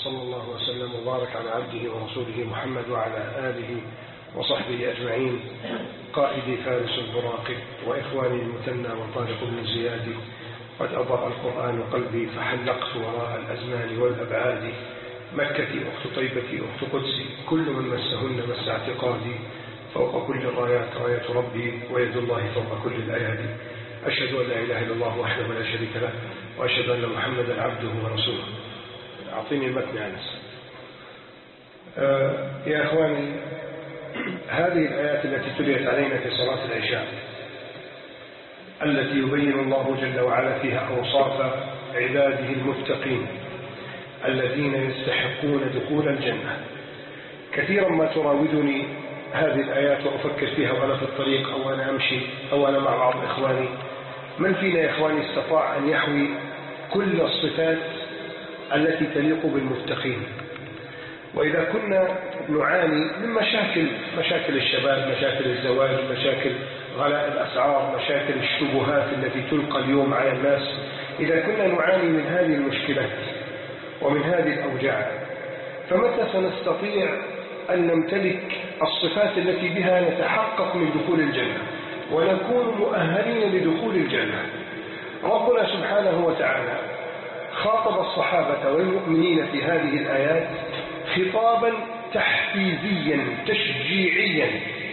وصلى الله وسلم وبارك على عبده ورسوله محمد وعلى آله وصحبه أجمعين. قائدي فارس البراق وإخواني المثنى وطارق بن زياد، قد أضاء القرآن قلبي فحلقت وراء الأزمان والأبعاد. مكتي أخت طيبتي أخت قدسي، كل من مسهن مس اعتقادي. فوق كل الرايات راية ربي، ويد الله فوق كل الأيادي. أشهد أن لا إله إلا الله وحده لا شريك له، وأشهد أن محمدا عبده ورسوله. أعطيني المتن يا أنس. يا أخواني، هذه الآيات التي تليت علينا في صلاة العشاء التي يبين الله جل وعلا فيها أوصاف عباده المتقين الذين يستحقون دخول الجنة. كثيرا ما تراودني هذه الآيات وأفكر فيها وأنا في الطريق أو أنا أمشي أو أنا مع بعض إخواني. من فينا يا إخواني استطاع أن يحوي كل الصفات التي تليق بالمتقين؟ وإذا كنا نعاني من مشاكل الشباب، مشاكل الزواج، مشاكل غلاء الأسعار، مشاكل الشبهات التي تلقى اليوم على الناس، إذا كنا نعاني من هذه المشكلات ومن هذه الأوجاع، فمتى سنستطيع أن نمتلك الصفات التي بها نتحقق من دخول الجنة ونكون مؤهلين لدخول الجنة؟ ربنا سبحانه وتعالى خاطب الصحابة والمؤمنين في هذه الآيات خطابا تحفيزيا تشجيعيا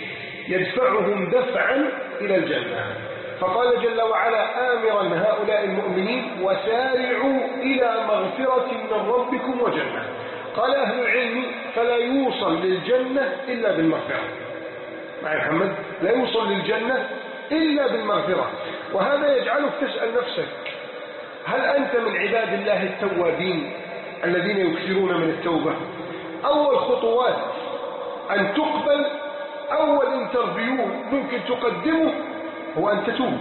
يدفعهم دفعا إلى الجنة. فقال جل وعلا آمرا هؤلاء المؤمنين: وسارعوا إلى مغفرة من ربكم وجنة. قال أهل العلم: فلا يوصل للجنة إلا بالمغفرة. مع محمد، لا يوصل للجنة إلا بالمغفرة. وهذا يجعلك تسأل نفسك: هل أنت من عباد الله التوابين الذين يكثرون من التوبة؟ أول خطوات أن تقبل، أول انترفيو ممكن تقدمه هو أن تتوب،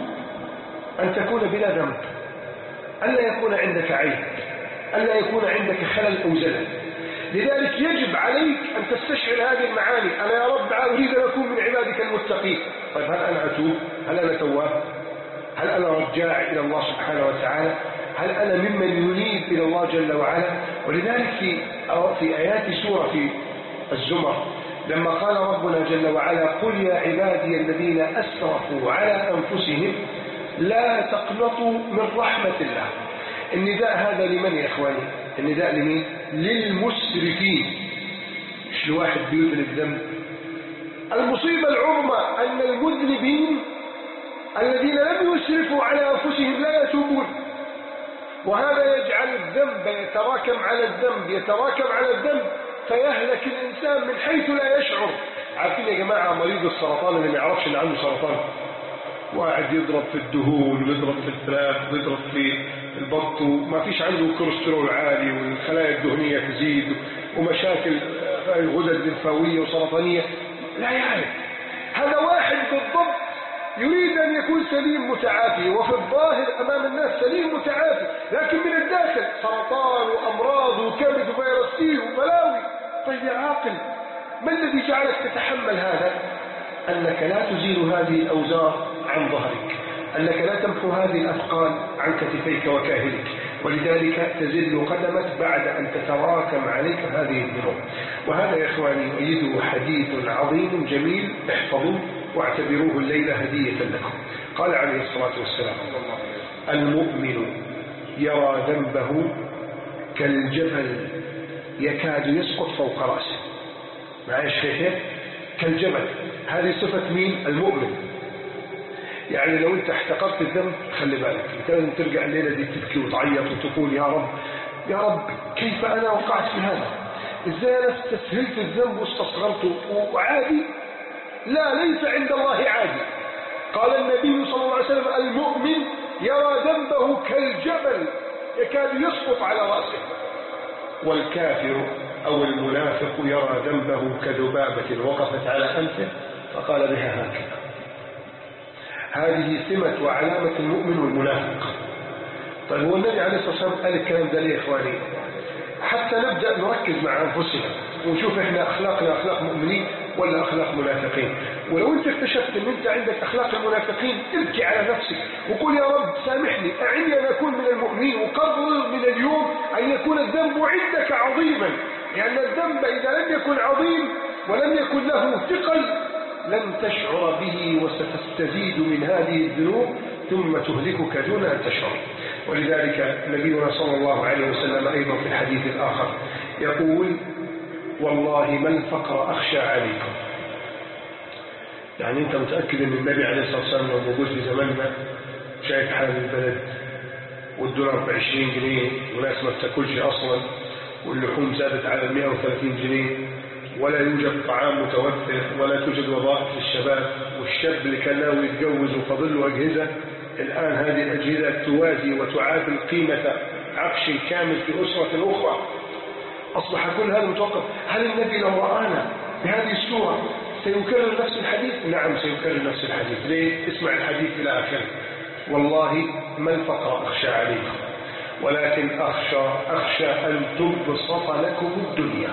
أن تكون بلا ذنب، ألا يكون عندك عيب، ألا يكون عندك خلل أو زلل. لذلك يجب عليك أن تستشعر هذه المعاني: أنا يا رب أريد أن أكون من عبادك المتقين. طيب، هل أنا أتوب؟ هل أنا تواب؟ هل أنا رجاع إلى الله سبحانه وتعالى؟ هل أنا ممن ينيب إلى الله جل وعلا؟ ولذلك في آيات سورة في الزمر لما قال ربنا جل وعلا: قل يا عبادي الذين أسرفوا على أنفسهم لا تقنطوا من رحمة الله. النداء هذا لمن يا إخواني؟ النداء لمين؟ للمسرفين، مش لواحد بيذنب ذنب. المصيبة العظمى أن المذنبين الذين لم يسرفوا على أنفسهم لا يتوبون، وهذا يجعل الذنب يتراكم على الذنب يتراكم على الذنب، فيهلك الإنسان من حيث لا يشعر. عارفين يا جماعة مريض السرطان اللي ما يعرفش إن عنده سرطان، واحد يضرب في الدهون ويضرب في الفراخ ويضرب في البط، وما فيش عنده كوليسترول عالي والخلايا الدهنية تزيد ومشاكل الغدد الليمفاوية وسرطانية، لا يعرف. هذا واحد بالضبط يريد أن يكون سليم متعافي، وفي الظاهر أمام الناس سليم متعافي، لكن من الداخل سرطان وأمراض وكبد وفيروس سي وبلاوي. طيب يا عاقل، ما الذي جعلك تتحمل هذا؟ أنك لا تزيل هذه الأوزار عن ظهرك، أنك لا تمحو هذه الأثقال عن كتفيك وكاهلك، ولذلك تزل قدمك بعد أن تتراكم عليك هذه الذنوب. وهذا يا إخواني يؤيده حديث عظيم جميل، احفظوه واعتبروه الليلة هدية لكم. قال عليه الصلاة والسلام: المؤمن يرى ذنبه كالجبل يكاد يسقط فوق رأسه. معايا الشيخ؟ كالجبل، هذه صفة مين؟ المؤمن. يعني لو انت احتقرت الذنب خلي بالك، انت لازم ترجع الليلة دي تبكي وتعيط وتقول: يا رب يا رب، كيف أنا وقعت في هذا؟ ازاي أنا استسهلت الذنب واستصغرته وعادي؟ لا، ليس عند الله عادي. قال النبي صلى الله عليه وسلم: المؤمن يرى ذنبه كالجبل يكاد يسقط على رأسه، والكافر أو المنافق يرى ذنبه كذبابة وقفت على أنفه فقال بها هكذا. هذه سمة وعلامة المؤمن والمنافق. طيب، هو النبي عليه الصلاة والسلام قال الكلام ده ليه يا إخواني؟ حتى نبدأ نركز مع أنفسنا ونشوف إحنا أخلاقنا أخلاق مؤمنين ولا أخلاق منافقين. ولو أنت اكتشفت أن أنت عندك أخلاق المنافقين، ابكي على نفسك وقول: يا رب سامحني، أعني أن أكون من المؤمنين، وقرر من اليوم أن يكون يكون الذنب عندك عظيما، لأن الذنب إذا لم يكن عظيم ولم يكن له ثقل لن تشعر به، وستستزيد من هذه الذنوب ثم تهلكك دون أن تشعر. ولذلك نبينا صلى الله عليه وسلم أيضا في الحديث الآخر يقول: والله ما الفقر أخشى عليكم. يعني أنت متأكد أن النبي عليه الصلاة والسلام لو موجود في زماننا شايف حال البلد والدولار ب20 جنيه وناس ما بتاكلش أصلا، واللحوم زادت على 130 جنيه، ولا يوجد طعام متوفر، ولا توجد وظائف للشباب، والشاب اللي كان ناوي يتجوز وفضل له أجهزة، الآن هذه الأجهزة توازي وتعادل قيمة عفش كامل في أسرة أخرى. أصبح كل هذا متوقف. هل النبي لو رآنا بهذه الصورة سيكرر نفس الحديث؟ نعم سيكرر نفس الحديث. ليه؟ اسمع الحديث إلى آخره: والله ما الفقر أخشى عليكم، ولكن أخشى أن تبسط لكم الدنيا،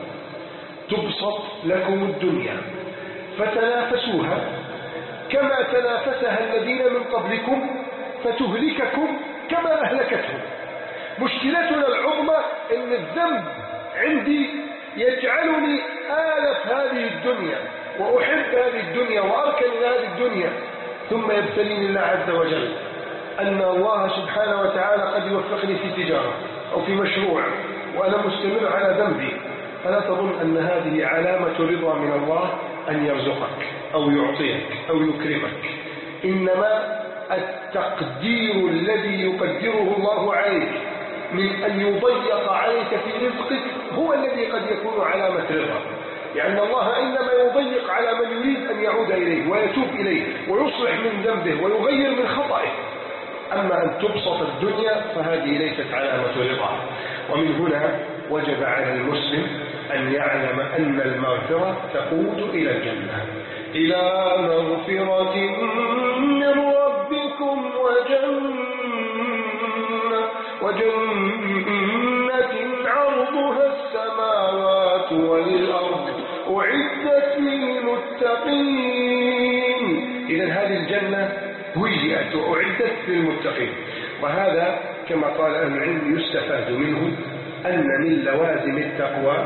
تبسط لكم الدنيا فتنافسوها كما تنافسها الذين من قبلكم فتهلككم كما أهلكتهم. مشكلتنا العظمى أن الذنب عندي يجعلني آلف هذه الدنيا وأحب هذه الدنيا وأركن إلى هذه الدنيا، ثم يبتليني الله عز وجل أن الله سبحانه وتعالى قد يوفقني في تجارة أو في مشروع وأنا مستمر على ذنبي. فلا تظن أن هذه علامة رضا من الله أن يرزقك أو يعطيك أو يكرمك، إنما التقدير الذي يقدره الله عليك من أن يضيق عليك في رزقك هو الذي قد يكون علامة رضا، لأن الله إنما يضيق على من يريد أن يعود إليه ويتوب إليه ويصلح من ذنبه ويغير من خطئه. أما أن تبسط الدنيا فهذه ليست علامة رضا. ومن هنا وجب على المسلم أن يعلم أن المغفرة تقود إلى الجنة، إلى مغفرة من ربكم وجنة عرضها السماوات والأرض أعدت للمتقين. إذن هذه الجنة هيئت وأعدت للمتقين. وهذا كما قال أهل العلم يستفاد منه أن من لوازم التقوى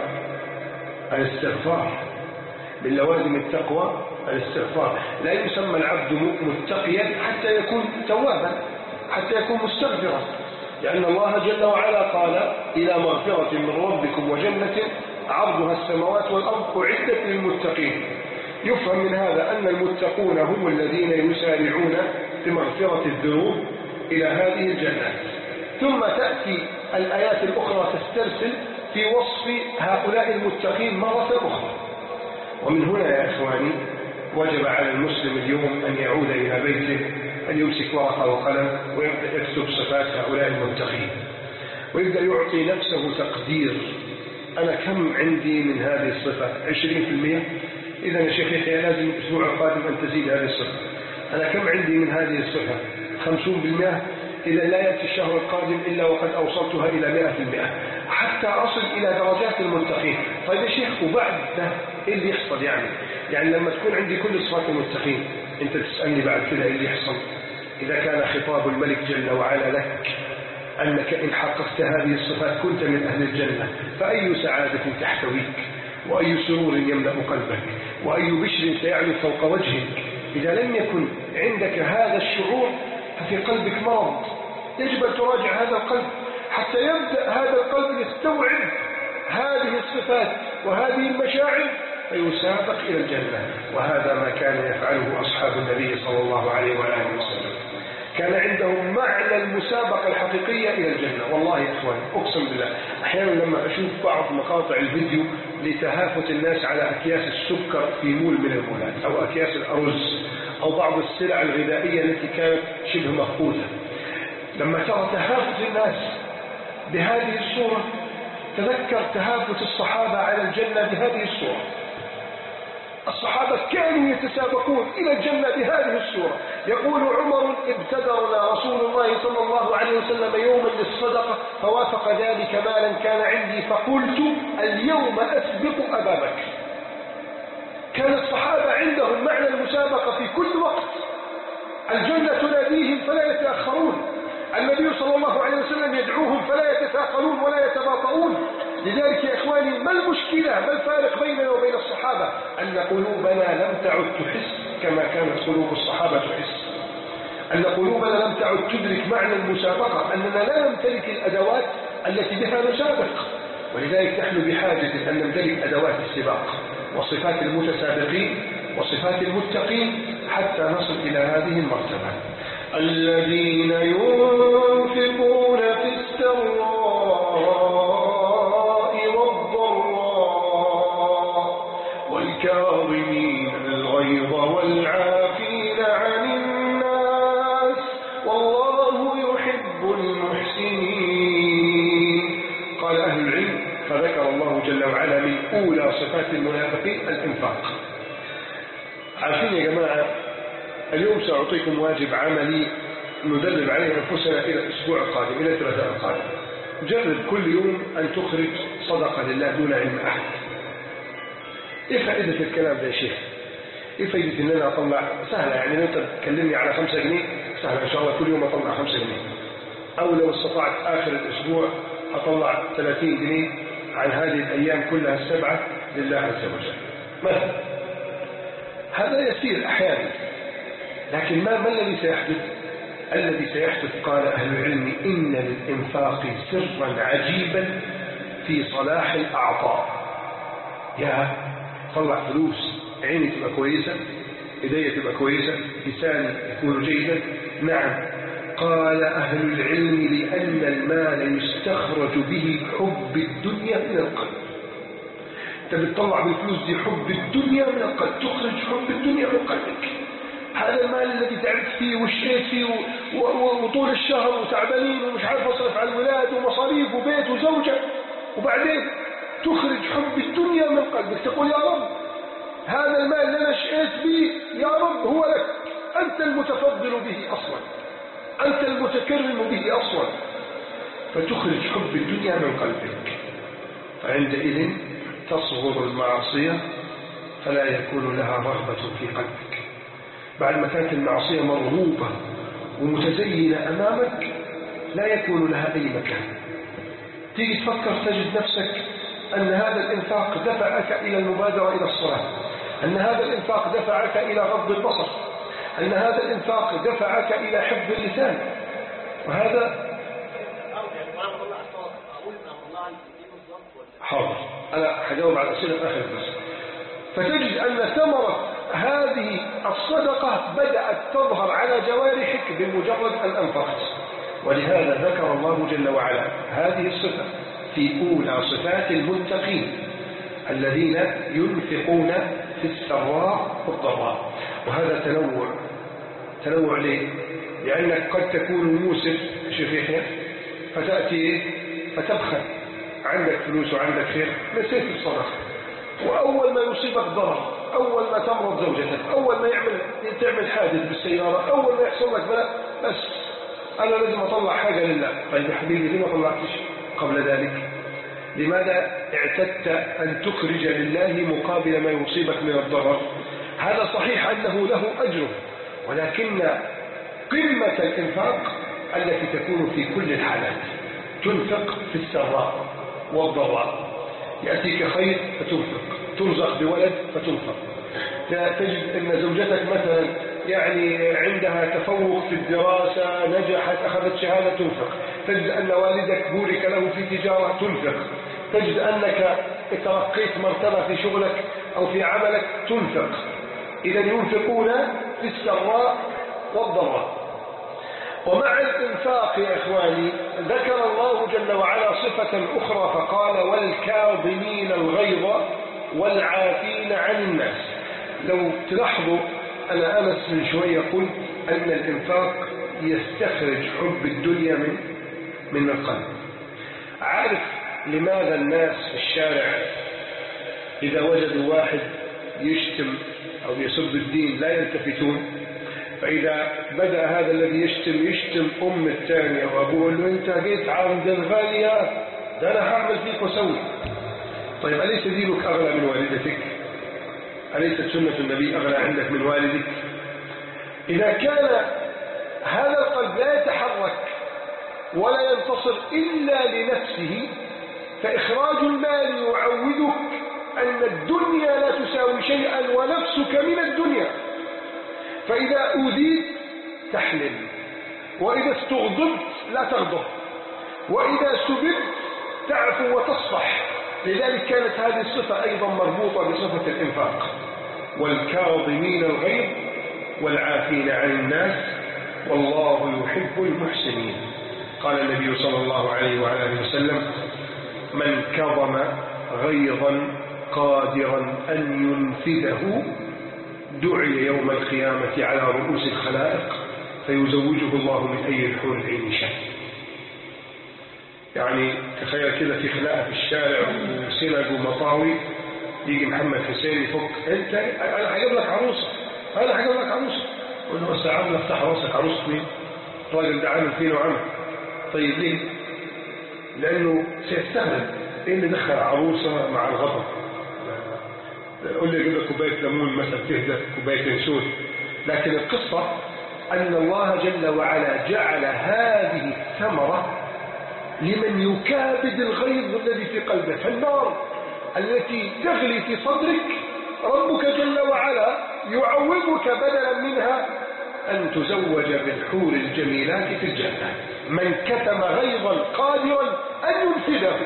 الاستغفار. من لوازم التقوى الاستغفار. لا يسمى العبد متقيا حتى يكون توابا، حتى يكون مستغفرا، لأن الله جل وعلا قال: إلى مغفرة من ربكم وجنة عرضها السماوات والأرض أعدت للمتقين. يفهم من هذا أن المتقون هم الذين يسارعون بمغفرة الذنوب إلى هذه الجنات. ثم تأتي الآيات الأخرى تسترسل في وصف هؤلاء المتقين مرة أخرى. ومن هنا يا إخواني وجب على المسلم اليوم أن يعود إلى بيته، أن يمسك ورقة وقلم ويبدأ يكتب صفات هؤلاء المتقين، ويبدأ يعطي نفسه تقدير: أنا كم عندي من هذه الصفة؟ 20%؟ إذا يا شيخ يحيى لازم الأسبوع القادم أن تزيد هذه الصفة. أنا كم عندي من هذه الصفة؟ 50%؟ إذا لا يأتي الشهر القادم إلا وقد أوصلتها إلى 100%، حتى أصل إلى درجات المتقين. طيب يا شيخ وبعد ده إيه اللي يحصل؟ يعني لما تكون عندي كل صفات المتقين أنت تسألني بعد كده إيه اللي يحصل؟ إذا كان خطاب الملك جل وعلا لك أنك إن حققت هذه الصفات كنت من أهل الجنة، فأي سعادة تحتويك، وأي سرور يملأ قلبك، وأي بشر سيعلو فوق وجهك. إذا لم يكن عندك هذا الشعور ففي قلبك مرض، يجب أن تراجع هذا القلب حتى يبدأ هذا القلب يستوعب هذه الصفات وهذه المشاعر فيسابق إلى الجنة. وهذا ما كان يفعله أصحاب النبي صلى الله عليه وآله وسلم. كان عندهم معنى المسابقة الحقيقية إلى الجنة. والله يا إخوان أقسم بالله أحيانا لما أشوف بعض مقاطع الفيديو لتهافت الناس على أكياس السكر في مول من المولات أو أكياس الأرز أو بعض السلع الغذائية التي كانت شبه مفقودة، لما ترى تهافت الناس بهذه الصورة تذكر تهافت الصحابة على الجنة بهذه الصورة. الصحابة كانوا يتسابقون إلى الجنة بهذه الصورة. يقول عمر: ابتدرنا رسول الله صلى الله عليه وسلم يوما للصدقة فوافق ذلك مالا كان عندي فقلت اليوم أسبق أبا بكر. كان الصحابة عندهم معنى المسابقة في كل وقت. الجنة تناديهم فلا يتأخرون، النبي صلى الله عليه وسلم يدعوهم فلا يتثاقلون ولا يتباطؤون. يتفاوتون. لذلك يا إخواني ما المشكلة، ما الفارق بيننا وبين الصحابة؟ أن قلوبنا لم تعد تحس كما كانت قلوب الصحابة تحس، أن قلوبنا لم تعد تدرك معنى المسابقة، أننا لا نمتلك الأدوات التي بها نسابق. ولذلك نحن بحاجة أن نمتلك أدوات السباق وصفات المتسابقين وصفات المتقين حتى نصل إلى هذه المرتبة. الذين ينفقون في السراء والضراء والكاظمين الغيظ والعافين عن الناس والله يحب المحسنين. قال أهل العلم فذكر الله جل وعلا من أولى صفات المنافقين الإنفاق. عارفين يا جماعة، اليوم سأعطيكم واجب عملي ندرب عليه أنفسنا إلى الأسبوع القادم، إلى الثلاثاء القادم. جرب كل يوم أن تخرج صدقة لله دون علم أحد. إيه فائدة الكلام ده يا شيخ؟ إيه فائدة إن أنا أطلع؟ سهلة يعني، لو أنت تكلمني على 5 جنيه سهلة إن شاء الله كل يوم أطلع 5 جنيه، أو لو استطعت آخر الأسبوع أطلع 30 جنيه عن هذه الأيام كلها السبعة لله عز وجل مثلا. هذا يسير أحيانا، لكن ما الذي سيحدث؟ الذي سيحدث قال أهل العلم إن للإنفاق سرا عجيبا في صلاح الأعضاء. يا طلع فلوس، عيني تبقى كويسة، إيدي تبقى كويسة، لساني يكون جيدا. نعم، قال أهل العلم لأن المال يستخرج به حب الدنيا من القلب. أنت بتطلع بالفلوس دي حب الدنيا من القلب، تخرج حب الدنيا من قلبك. هذا المال الذي تعبت فيه وشيت فيه وطول الشهر وتعبانين ومش عارف أصرف على الولاد ومصاريف وبيت وزوجة، وبعدين تخرج حب الدنيا من قلبك، تقول يا رب هذا المال اللي أنا شقيت به يا رب هو لك، أنت المتفضل به أصلا، أنت المتكرم به أصلا، فتخرج حب الدنيا من قلبك. فعندئذ تصغر المعصية فلا يكون لها رغبة في قلبك. بعد ما كانت المعصية مرغوبة ومتزينة أمامك لا يكون لها أي مكان. تيجي تفكر تجد نفسك أن هذا الإنفاق دفعك إلى المبادرة إلى الصلاة، أن هذا الإنفاق دفعك إلى غض البصر، أن هذا الإنفاق دفعك إلى حفظ اللسان. وهذا حاضر، أنا حجاوب على الأسئلة آخر بس. فتجد أن ثمرة هذه الصدقة بدأت تظهر على جوارحك بمجرد أن أنفقت. ولهذا ذكر الله جل وعلا هذه الصفة في أولى صفات المتقين الذين ينفقون في السراء والضراء. وهذا تنوع ليه؟ لأنك قد تكون موسف شيخ يحيى فتأتي فتبخل، عندك فلوس وعندك خير نسيت الصدقة، وأول ما يصيبك ضرر، أول ما تمرض زوجتك، أول ما تعمل حادث بالسيارة، أول ما يحصل لك بلاء، بس أنا لازم أطلع حاجة لله. طيب يا حبيبي ليه ما طلعتش قبل ذلك؟ لماذا اعتدت أن تخرج لله مقابل ما يصيبك من الضرر؟ هذا صحيح أنه له أجر، ولكن قمة الإنفاق التي تكون في كل الحالات. تنفق في السراء والضراء، يأتيك خير فتنفق، ترزق بولد فتنفق، تجد أن زوجتك مثلا يعني عندها تفوق في الدراسة، نجحت أخذت شهادة تنفق، تجد أن والدك بورك له في تجارة تنفق، تجد أنك ترقيت مرتبة في شغلك أو في عملك تنفق. إذا ينفقون في السراء والضراء. ومع الإنفاق يا إخواني ذكر الله جل وعلا صفة أخرى فقال والكاظمين الغيظ والعافين عن الناس. لو تلاحظوا أنا أمس من شوية قلت أن الإنفاق يستخرج حب الدنيا من القلب. عارف لماذا الناس في الشارع إذا وجدوا واحد يشتم أو يسب الدين لا يلتفتون؟ فإذا بدأ هذا الذي يشتم أم الثانية وأبوه له أنت جيت عند الغالية ده أنا هعمل فيك وسوي. طيب أليس دينك أغلى من والدتك؟ أليست سنة النبي أغلى عندك من والدك؟ إذا كان هذا القلب لا يتحرك ولا ينتصر إلا لنفسه فإخراج المال يعودك أن الدنيا لا تساوي شيئا ونفسك من الدنيا، فإذا أوذيت تحلم، وإذا استغضبت لا تغضب، وإذا سببت تعفو وتصفح. لذلك كانت هذه الصفة أيضا مربوطة بصفة الإنفاق. والكاظمين الغيظ والعافين عن الناس والله يحب المحسنين. قال النبي صلى الله عليه وعلى آله وسلم: من كظم غيظا قادرا أن ينفذه دعي يوم القيامة على رؤوس الخلائق فيزوجه الله من أي الحور العين شاء. يعني تخيل كده في خناقة في الشارع وسنج ومطاوي، يجي محمد حسين يفك: انت انا هجيب لك عروسه، انا هجيب لك عروسه. قول له: بس يا عم افتح راسك، عروسه مين؟ الراجل ده عامل فينا وعمل. طيب ليه؟ لانه سيستغرب ايه اللي دخل عروسه مع الغضب. قول لي اجيب لك كوبايه ليمون مثلا تهدى، كوبايه ينسون. لكن القصه ان الله جل وعلا جعل هذه الثمره لمن يكابد الغيظ الذي في قلبه. فالنار التي تغلي في صدرك ربك جل وعلا يعوضك بدلا منها أن تزوج بالحور الجميلات في الجنة. من كتم غيظا قادرا أن ينفذه،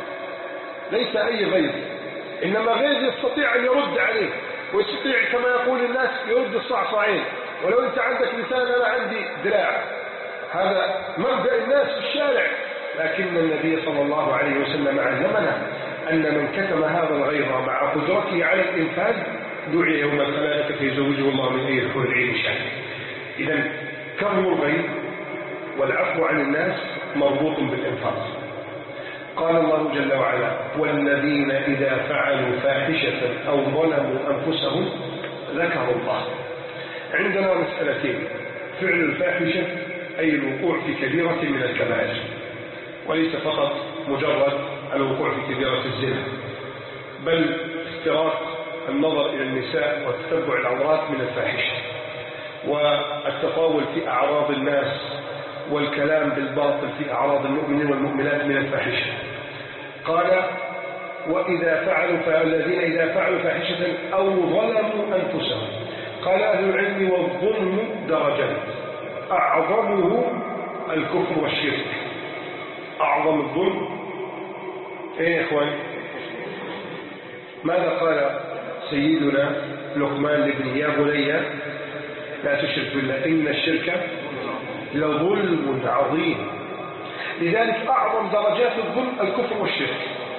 ليس أي غيظ، إنما غيظ يستطيع أن يرد عليه، ويستطيع كما يقول الناس يرد الصعصعين. ولو أنت عندك لسان أنا عندي ذراع، هذا مبدأ الناس في الشارع. لكن النبي صلى الله عليه وسلم علمنا أن من كتم هذا الغيظ مع قدرته على الإنفاذ دعي يوم الخلائق فيزوجه الله من أي الحور العين شاء. إذا كظم الغيظ والعفو عن الناس مربوط بالإنفاق. قال الله جل وعلا: والذين إذا فعلوا فاحشة أو ظلموا أنفسهم ذكروا الله. عندنا مسألتين: فعل الفاحشة أي الوقوع في كبيرة من الكبائر، وليس فقط مجرد الوقوع في كبيرة الزنا، بل استراق النظر إلى النساء وتتبع العورات من الفاحشة، والتطاول في أعراض الناس والكلام بالباطل في أعراض المؤمنين والمؤمنات من الفاحشة. قال: وإذا فعلوا فالذين إذا فعلوا فاحشة أو ظلموا أنفسهم. قال أهل العلم: والظلم درجات، أعظمه الكفر والشرك. أعظم الظلم إيه يا إخوان؟ ماذا قال سيدنا لقمان لابنه: يا بني لا تشرك بالله إن الشرك لظلم عظيم. لذلك أعظم درجات الظلم الكفر والشرك،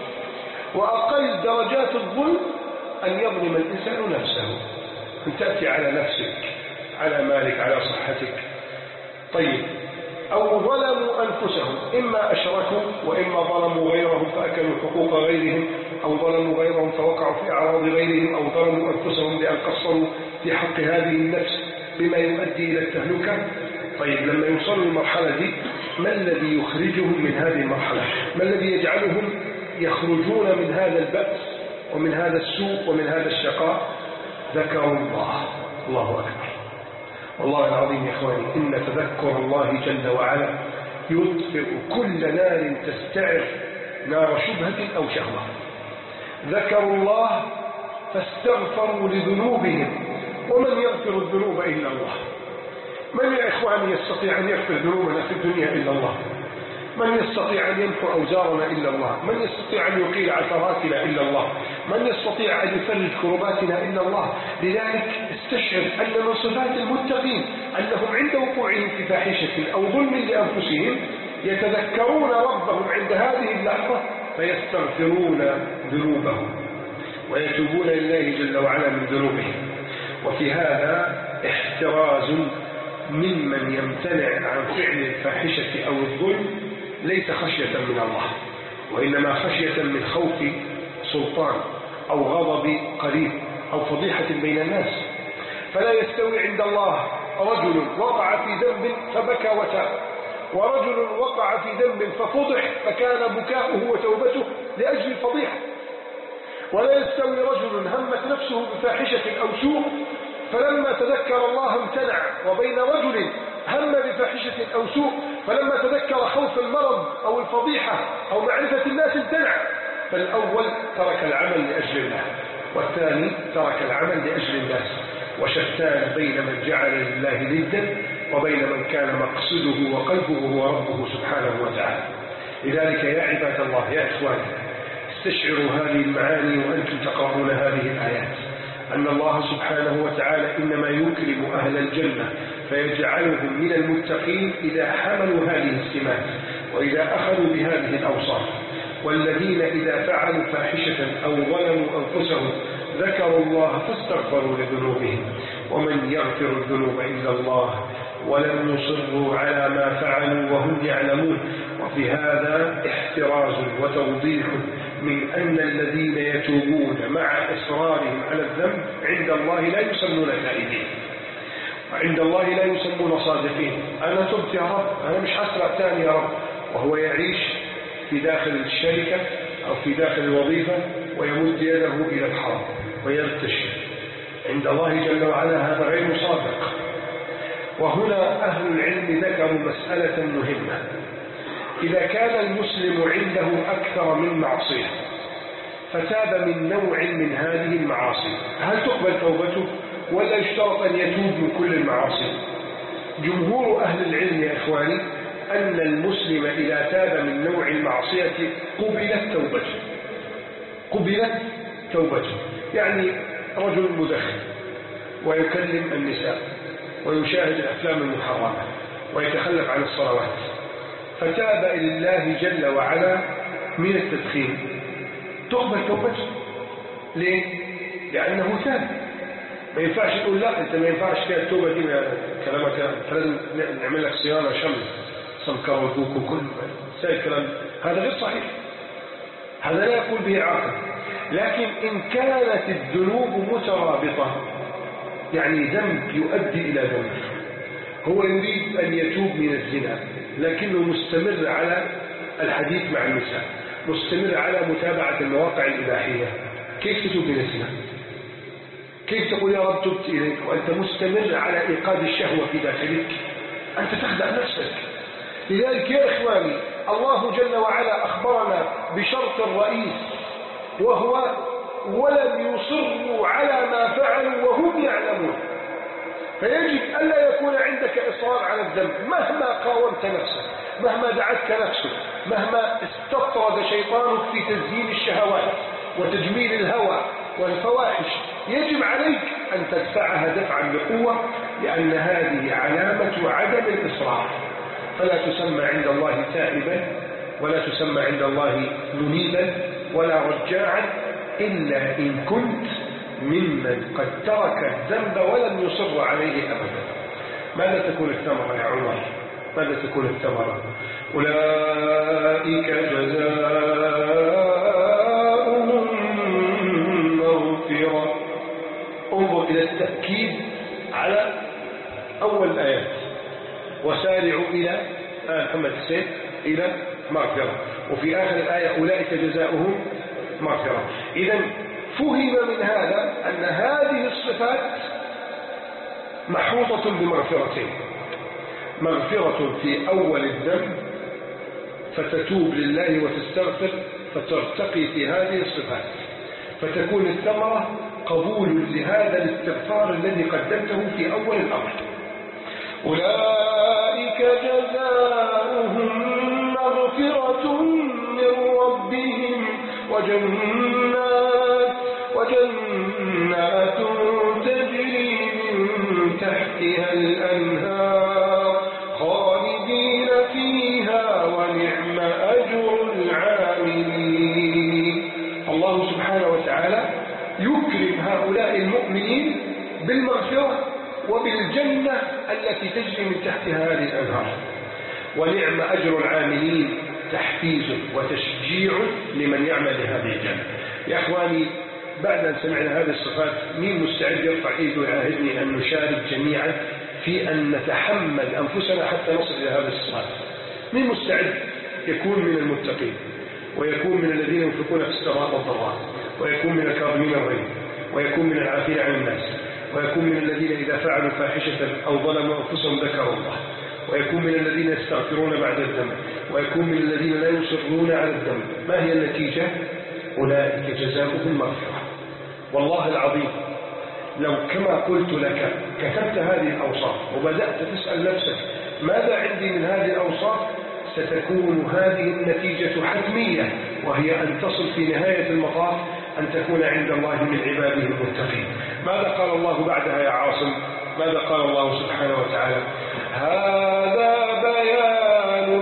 وأقل درجات الظلم أن يظلم الإنسان نفسه، أن تأتي على نفسك، على مالك، على صحتك. طيب، أو ظلموا أنفسهم، إما أشركوا وإما ظلموا غيرهم فأكلوا حقوق غيرهم، أو ظلموا غيرهم فوقعوا في أعراض غيرهم، أو ظلموا أنفسهم بأن قصروا في حق هذه النفس بما يؤدي إلى التهلكة. طيب، لما يوصلوا للمرحلة دي ما الذي يخرجهم من هذه المرحلة؟ ما الذي يجعلهم يخرجون من هذا البأس ومن هذا السوء ومن هذا الشقاء؟ ذكروا الله. الله أكبر. والله العظيم يا إخواني، إن تذكر الله جل وعلا يطفئ كل نار تستعر، نار شبهة أو شهوة. ذكروا الله فاستغفروا لذنوبهم، ومن يغفر الذنوب إلا الله. من يا إخواني يستطيع أن يغفر ذنوبنا في الدنيا إلا الله؟ من يستطيع أن يمحو أوزارنا إلا الله؟ من يستطيع أن يقيل عثراتنا إلا الله؟ من يستطيع أن يفرج كرباتنا إلا الله؟ لذلك استشعر أن من صفات المتقين أنهم عند وقوعهم في فاحشة أو ظلم لأنفسهم يتذكرون ربهم عند هذه اللحظة فيستغفرون ذنوبهم ويتوبون لله جل وعلا من ذنوبهم. وفي هذا احتراز ممن يمتنع عن فعل الفاحشة أو الظلم، ليس خشية من الله، وإنما خشية من خوف سلطان أو غضب قريب أو فضيحة بين الناس. فلا يستوي عند الله رجل وقع في ذنب فبكى وتاب، ورجل وقع في ذنب ففضح فكان بكاؤه وتوبته لأجل الفضيحة. ولا يستوي رجل همت نفسه بفاحشة أو سوء فلما تذكر الله امتنع، وبين رجل هم بفاحشة أو سوء فلما تذكر خوف المرض أو الفضيحة أو معرفة الناس امتنع. فالأول ترك العمل لأجل الله، والثاني ترك العمل لأجل الناس، وشتان بين من جعل لله ندا وبين من كان مقصده وقلبه هو ربه سبحانه وتعالى. لذلك يا عباد الله يا إخواني، استشعروا هذه المعاني وأنتم تقرؤون هذه الآيات، أن الله سبحانه وتعالى إنما يكرم أهل الجنة فيجعلهم من المتقين إذا حملوا هذه السمات وإذا أخذوا بهذه الأوصاف. والذين إذا فعلوا فاحشة أو ظلموا أنفسهم ذكروا الله فاستغفروا لذنوبهم ومن يغفر الذنوب إلا الله ولم يصروا على ما فعلوا وهم يعلمون. وفي هذا احتراز وتوضيح من أن الذين يتوبون مع إصرارهم على الذنب عند الله لا يسمون تائبين، وعند الله لا يسمون صادقين. أنا تبت يا رب، أنا مش حسرة تاني يا رب، وهو يعيش في داخل الشركة أو في داخل الوظيفة ويمد يده إلى الحرام ويرتشي. عند الله جل وعلا هذا غير صادق. وهنا أهل العلم ذكروا مسألة مهمة: إذا كان المسلم عنده أكثر من معصية فتاب من نوع من هذه المعاصي، هل تقبل توبته ولا يشترط أن يتوب من كل المعاصي؟ جمهور أهل العلم يا إخواني أن المسلم إذا تاب من نوع المعصية قبلت توبته. يعني رجل مدخن ويكلم النساء ويشاهد الأفلام المحرمة ويتخلف عن الصلوات، فتاب إلى الله جل وعلا من التدخين، تقبل توبته. ليه؟ لأنه تاب. ما ينفعش تقول لا أنت ما ينفعش فيها التوبة دي، كلامك فلازم نعمل لك صيانة شمل سمكة وذوك وكل سائل كلام، هذا غير صحيح، هذا لا يقول به عاقل. لكن إن كانت الذنوب مترابطة، يعني ذنب يؤدي إلى ذنب، هو يريد أن يتوب من الزنا لكنه مستمر على الحديث مع النساء، مستمر على متابعة المواقع الإباحية، كيف تتوب من الزنا؟ كيف تقول يا رب تبت إليك وأنت مستمر على إيقاظ الشهوة في داخلك؟ أنت تخدع نفسك. لذلك يا إخواني الله جل وعلا أخبرنا بشرط الرئيس، وهو ولم يصروا على ما فعلوا وهم يعلمون. فيجب ألا يكون عندك إصرار على الذنب مهما قاومت نفسك، مهما دعتك نفسك، مهما استطرد شيطانك في تزيين الشهوات وتجميل الهوى والفواحش، يجب عليك أن تدفعها دفعا بقوة، لأن هذه علامة عدم الإصرار. فلا تسمى عند الله تائبا ولا تسمى عند الله منيبا ولا رجاعا إلا إن كنت ممن قد ترك الذنب ولم يصر عليه أبدا. ماذا تكون الثمرة يا عمر؟ ماذا تكون الثمرة؟ أولئك جزاؤهم مغفرة. انظر إلى التأكيد على أول الآيات: وسارعوا إلى محمد السيد إلى مغفرة، وفي آخر الآية أولئك جزاؤهم مغفرة. إذن فهم من هذا أن هذه الصفات محوطة بمغفرتين: مغفرة في أول الذنب فتتوب لله وتستغفر فترتقي في هذه الصفات، فتكون الثمرة قبول لهذا الاستغفار الذي قدمته في أول الأمر. أولئك جزاؤهم مغفرة من ربهم وجنات تجري من تحتها الأنهار خالدين فيها ونعم أجر العاملين. الله سبحانه وتعالى يكرم هؤلاء المؤمنين بالمغفرة وبالجنة التي تجري من تحتها هذه الأنهار. ونعم أجر العاملين تحفيز وتشجيع لمن يعمل لهذه الجنة. يا أخواني، بعد أن سمعنا هذه الصفات، مين مستعد يرفع إيده ويعاهدني أن نشارك جميعا في أن نتحمل أنفسنا حتى نصل إلى هذه الصفات؟ مين مستعد يكون من المتقين ويكون من الذين ينفقون في السراء والضراء ويكون من الكاظمين الغيظ ويكون من العافين عن الناس ويكون من الذين إذا فعلوا فاحشة أو ظلموا أنفسهم ذكروا الله ويكون من الذين يستغفرون بعد الذنب، ويكون من الذين لا يصرون على الذنب. ما هي النتيجة؟ أولئك جزاؤهم مغفرة. والله العظيم لو كما قلت لك كتبت هذه الأوصاف وبدأت تسأل نفسك ماذا عندي من هذه الأوصاف، ستكون هذه النتيجة حتمية، وهي أن تصل في نهاية المطاف أن تكون عند الله من عباده المتقين. ماذا قال الله بعدها يا عاصم؟ ماذا قال الله سبحانه وتعالى؟ هذا بيان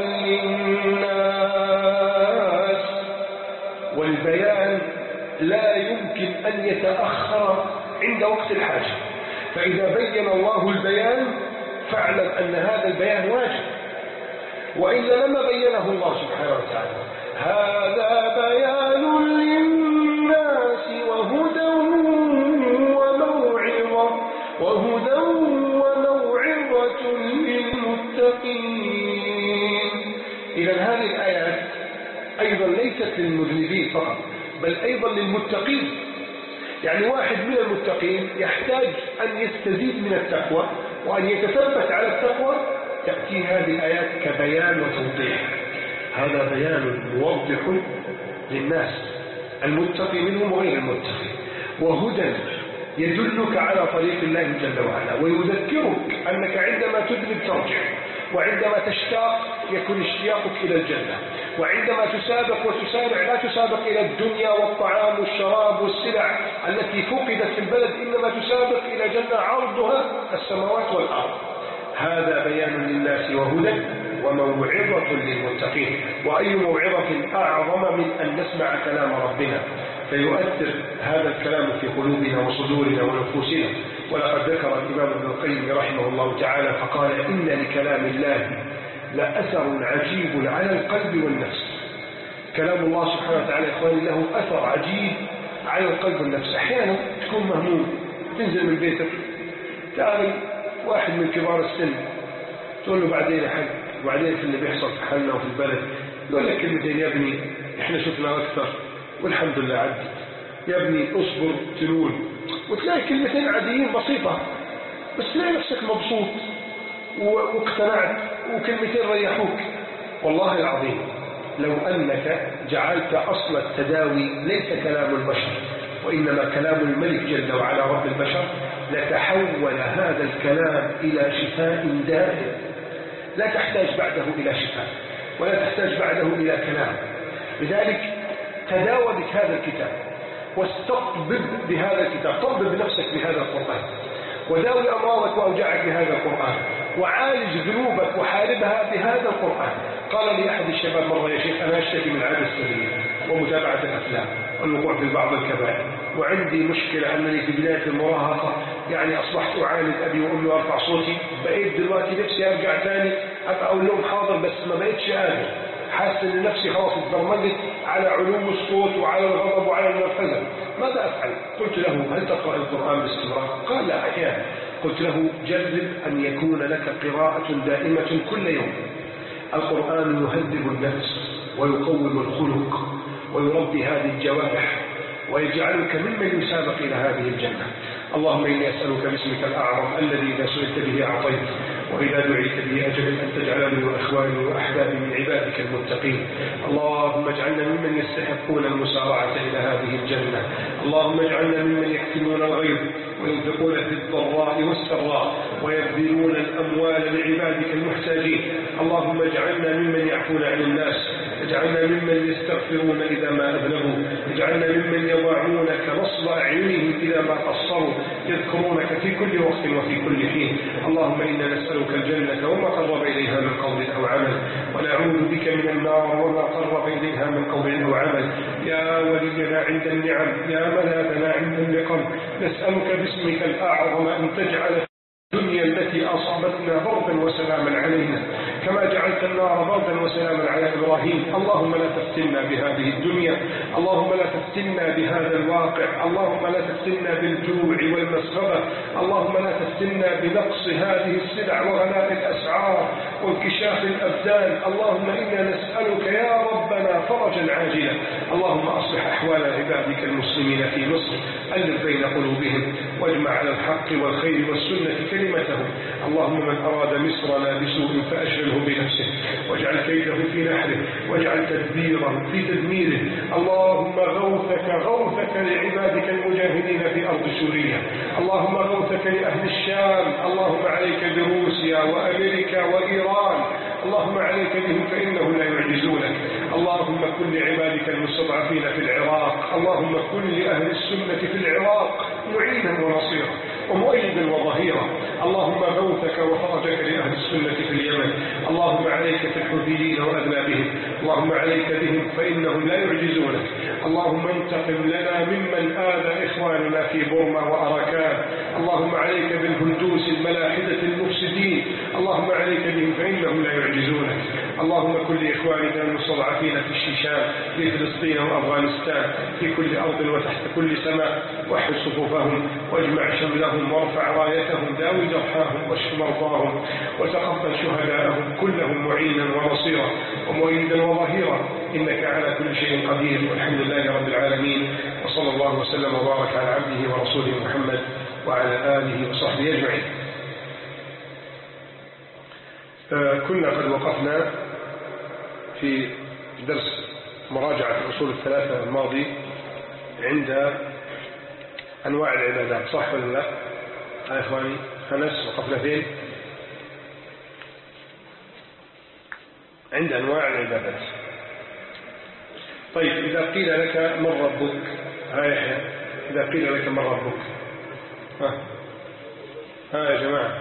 للناس. والبيان لا يمكن أن يتأخر عند وقت الحاجة، فإذا بين الله البيان فاعلم أن هذا البيان واجب، وإلا لما بينه الله سبحانه وتعالى. هذا بيان للناس وهدى وموعظة للمتقين. إذا هذه الآيات أيضا ليست للمذنبين فقط، بل أيضا للمتقين. يعني واحد من المتقين يحتاج أن يستزيد من التقوى وأن يتثبت على التقوى، تأتي هذه الآيات كبيان وتوضيح. هذا بيان موضح للناس، المتقي منهم وغير المتقي، وهدى يدلك على طريق الله جل وعلا، ويذكرك أنك عندما تذنب ترجع، وعندما تشتاق يكون اشتياقك إلى الجنة، وعندما تسابق وتسارع لا تسابق إلى الدنيا والطعام والشراب والسلع التي فقدت في البلد، إنما تسابق إلى جنة عرضها السماوات والأرض. هذا بيان للناس وهدى وموعظة للمتقين. وأي موعظة أعظم من أن نسمع كلام ربنا فيؤثر هذا الكلام في قلوبنا وصدورنا ونفوسنا. ولقد ذكر الإمام ابن القيم رحمه الله تعالى فقال: إن لكلام الله لأثر عجيب على القلب والنفس. كلام الله سبحانه وتعالى إخواني له أثر عجيب على القلب والنفس. أحيانا تكون مهموم، تنزل من بيتك تقابل واحد من كبار السن، تقول له بعدين يا حاج، وبعدين في اللي بيحصل في حالنا وفي البلد، يقول لك كلمتين: يا ابني احنا شفنا أكثر والحمد لله عدت، يا ابني اصبر تنول. وتلاقي كلمتين عاديين بسيطة، بس تلاقي نفسك مبسوط واقتنعت، وكلمتين ريحوك. والله العظيم لو أنك جعلت أصل التداوي ليس كلام البشر وإنما كلام الملك جل وعلا رب البشر، لتحول هذا الكلام إلى شفاء دائم، لا تحتاج بعده إلى شفاء ولا تحتاج بعده إلى كلام. لذلك تداوى بك هذا الكتاب، واستطبب بهذا الكتاب، طبب بنفسك بهذا القرآن، وداوي أمراضك وأوجاعك بهذا القرآن، وعالج ذنوبك وحاربها بهذا القرآن. قال لي أحد الشباب مرة: يا شيخ أنا أشتكي من عادة السرية ومتابعة الأفلام والوقوع في بعض الكبائر، وعندي مشكلة أنني في بداية المراهقة يعني أصبحت أعاند أبي وأمي وأرفع صوتي، بقيت دلوقتي نفسي أرجع ثاني أبقى أقول لهم حاضر، بس ما بقيتش قادر، حاسس ان نفسي خلاص اتبرمجت على علو الصوت وعلى الغضب وعلى النرفزه. ماذا افعل؟ قلت له: هل تقرأ القرآن باستمرار؟ قال: لا، احيانا. قلت له: جرب ان يكون لك قراءة دائمة كل يوم. القرآن يهذب النفس ويقوم الخلق ويربي هذه الجوارح ويجعلك ممن يسابق إلى هذه الجنة. اللهم إني أسألك باسمك الأعظم الذي إذا سئلت به أعطيت وإذا دعيت به أجبت أن تجعلني وإخواني وأحبابي من عبادك المتقين. اللهم اجعلنا ممن يستحقون المسارعة إلى هذه الجنة. اللهم اجعلنا ممن يكتمون الغيظ وينفقون في الضراء والسراء ويبذلون الأموال لعبادك المحتاجين. اللهم اجعلنا ممن يعفون عن الناس، اجعلنا ممن يستغفرون إذا ما أذنبوا، اجعلنا ممن يضعونك نصب أعينهم إذا ما قصروا، يذكرونك في كل وقت وفي كل حين. اللهم إنا نسألك الجنة وما قرب إليها من قول أو عمل، ونعوذ بك من النار وما قرب إليها من قول أو عمل. يا ولينا عند النعم، يا ملاذنا عند النقم، نسألك باسمك الأعظم أن تجعل الدنيا التي أصابتنا بردا وسلاما علينا، كما جعلت النار بردا وسلاما على إبراهيم. اللهم لا تفتنا بهذه الدنيا، اللهم لا تفتنا بهذا الواقع، اللهم لا تفتنا بالجوع والمسغبة، اللهم لا تفتنا بنقص هذه السلع وغلاء الأسعار وانكشاف الأبدان. اللهم إنا نسألك يا ربنا فرجا عاجلا. اللهم أصلح أحوال عبادك المسلمين في مصر، ألف بين قلوبهم واجمع على الحق والخير والسنة كلمتهم. اللهم من أراد مصرنا بسوء فأشغله بنفسه واجعل كيده في نحره واجعل تدبيره في تدميره. اللهم غوثك لعبادك المجاهدين في أرض سوريا، اللهم غوثك لأهل الشام، اللهم عليك بروسيا وأمريكا وإيران، اللهم عليك بهم فإنهم لا يعجزونك. اللهم كن لعبادك المستضعفين في العراق، اللهم كن لأهل السنة في العراق معينا ونصيرا ومؤيدا وظهيرا. اللهم غوثك وفرجك لأهل السنة في اليمن، اللهم عليك في الحوثيين وأذنابهم، اللهم عليك بهم فإنهم لا يعجزونك. اللهم انتقم لنا ممن آذى إخواننا في بورما وأراكان، اللهم عليك بالهندوس الملاحدة المفسدين، اللهم عليك بهم فإنهم لا يعجزونك. اللهم كن لإخواننا المستضعفين في الشيشان في فلسطين وأفغانستان في كل أرض وتحت كل سماء، وحد صفوفهم واجمع شملهم وارفع رايتهم، داوي جرحاهم واشف مرضاهم وتقبل شهداءهم، كلهم معينا ونصيرا ومؤيدا وظهيرا، إنك على كل شيء قدير. والحمد لله رب العالمين، وصلى الله وسلم وبارك على عبده ورسوله محمد وعلى آله وصحبه أجمعين. كنا قد وقفنا في درس مراجعة الأصول الثلاثة الماضي عند أنواع العبادات، صح ولا لا؟ يا إخواني أنس وقفنا فين؟ عند أنواع العبادات. طيب إذا قيل لك من ربك؟ ها يحيى، إذا قيل لك من ربك؟ ها يا جماعة،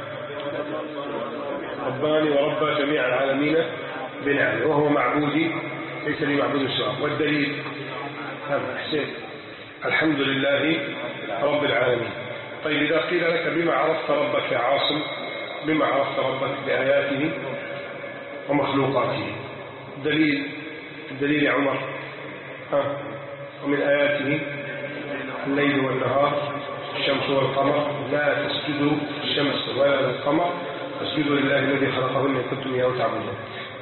رباني ورب جميع العالمين بنعمه وهو معبودي ليس لي معبود سواه. والدليل هذا حسين، الحمد لله رب العالمين. طيب إذا قيل لك بما عرفت ربك يا عاصم؟ بما عرفت ربك؟ بآياته ومخلوقاته. الدليل يا عمر؟ ومن آياته الليل والنهار الشمس والقمر، لا تسجدوا الشمس ولا للقمر فاسجدوا لله الذي خلقهن إن كنتم إياه تعبدون.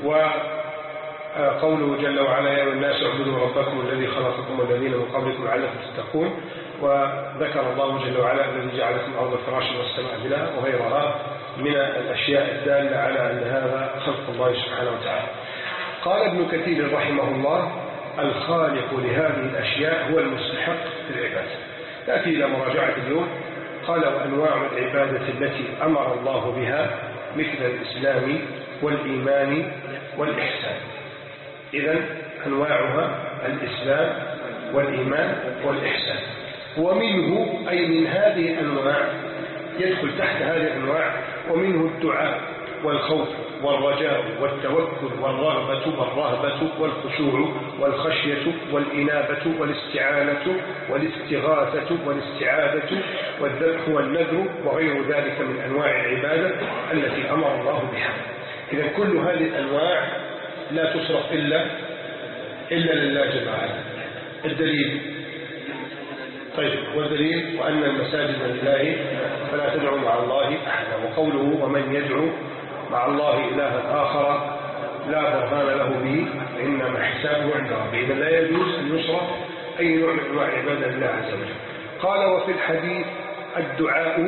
وقوله جل وعلا يا أيها الناس اعبدوا ربكم الذي خلقكم والذين من قبلكم لعلكم تتقون. وذكر الله جل وعلا الذي جعل لكم الأرض فراشا والسماء بناء وغيرها من الأشياء الدالة على أن هذا خلق الله سبحانه وتعالى. قال ابن كثير رحمه الله الخالق لهذه الأشياء هو المستحق في العبادة. تأتي إلى مراجعة اليوم. قال وأنواع العبادة التي أمر الله بها مثل الإسلام والإيمان والإحسان. إذن أنواعها الإسلام والإيمان والإحسان. ومنه أي من هذه الأنواع يدخل تحت هذه الأنواع ومنه الدعاء والخوف والرجاء والتوكل والرغبة والرهبة والخشوع والخشية والإنابة والاستعانة والاستغاثة والاستعاذة والذبح والنذر وغير ذلك من أنواع العبادة التي أمر الله بها. إذا كل هذه الأنواع لا تصرف إلا لله جل وعلا. الدليل طيب، والدليل وأن المساجد لله فلا تدعوا مع الله أحدا. وقوله ومن يدعو مع الله إلها آخر لا برهان له به إنما حسابه عند ربه. إذا لا يجوز أن يصرف أي نوع من أنواع العبادة لله عز وجل. قال وفي الحديث الدعاء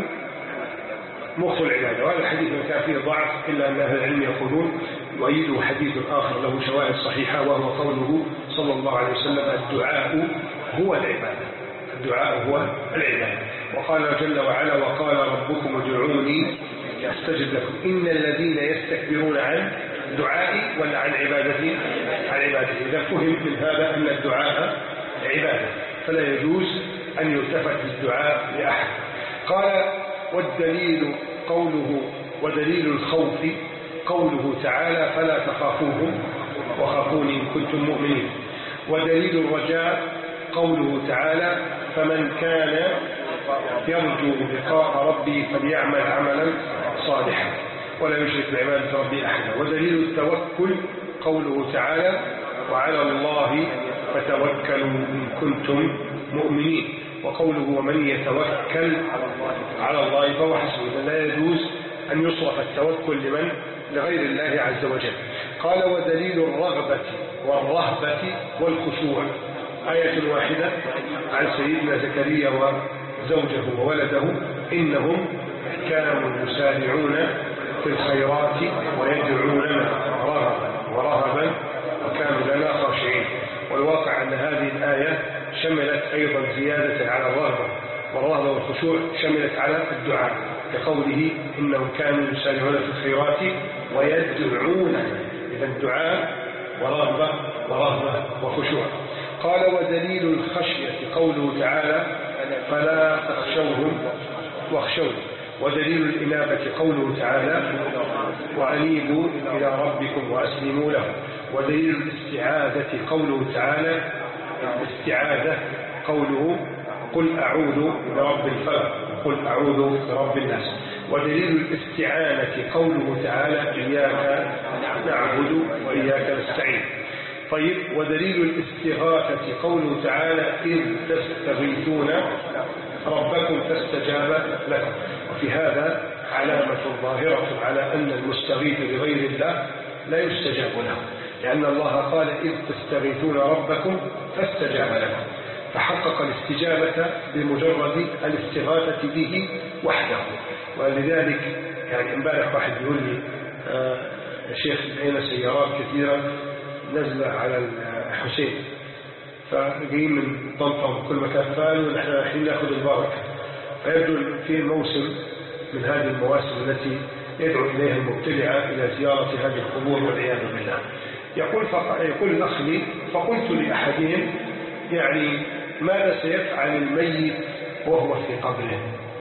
مخ العبادة. وهذا الحديث كان فيه ضعف إلا أن أهل العلم يقولون يؤيده حديث آخر له شواهد صحيحة وهو قوله صلى الله عليه وسلم الدعاء هو العبادة. الدعاء هو العبادة. وقال جل وعلا وقال ربكم ادعوني أستجب لكم إن الذين يستكبرون عن دعائي ولا عن عبادتي عن عبادتي. إذا فهم من هذا أن الدعاء عبادة فلا يجوز أن يلتفت بالدعاء لأحد. قال والدليل قوله ودليل الخوف قوله تعالى فلا تخافوهم وخافوني إن كنتم مؤمنين. ودليل الرجاء قوله تعالى فمن كان يرجو لقاء ربه فليعمل عملا صالحا. ولا يشرك بعبادة ربه أحدا. ودليل التوكل قوله تعالى وعلى الله فتوكلوا إن كنتم مؤمنين، وقوله ومن يتوكل على الله فهو حسبه. لا يجوز أن يصرف التوكل لغير الله عز وجل. قال ودليل الرغبة والرهبة والخشوع آية واحدة عن سيدنا زكريا وزوجه وولده إنهم كانوا يسارعون في الخيرات ويدعوننا رغبا ورهبا وكانوا لنا خاشعين. والواقع أن هذه الآية شملت أيضا زيادة على الرغبة والرهبة والخشوع، شملت على الدعاء كقوله إنهم كانوا يسارعون في الخيرات ويدعوننا، إذا الدعاء ورغبة ورهبة وخشوع. قال ودليل الخشية قوله تعالى فلا تخشوهم واخشوني. ودليل الإنابة قوله تعالى وأنيبوا إلى ربكم وأسلموا له. ودليل الاستعاذة قوله تعالى الاستعاذة قوله قل أعوذ برب الفلق وقل أعوذ برب الناس. ودليل الاستعانة قوله تعالى إياك نعبد وإياك نستعين. طيب ودليل الاستغاثة قوله تعالى إذ تستغيثون ربكم فاستجاب لكم. وفي هذا علامة ظاهرة على أن المستغيث بغير الله لا يستجاب له، لأن الله قال إذ تستغيثون ربكم فاستجاب لكم، فحقق الاستجابة بمجرد الاستغاثة به وحده. ولذلك يعني امبارح واحد يقول لي يا شيخ لقينا سيارات كثيرة نزلة على الحسين فجايين من طنطا كل مكان، قالوا نحن الحين ناخذ البركة. فيبدو في موسم من هذه المواسم التي يدعو إليها المبتدعة إلى زيارة هذه القبور والعياذ بالله. يقول الأخ لي فقلت لأحدهم يعني ماذا سيفعل الميت وهو في قبره؟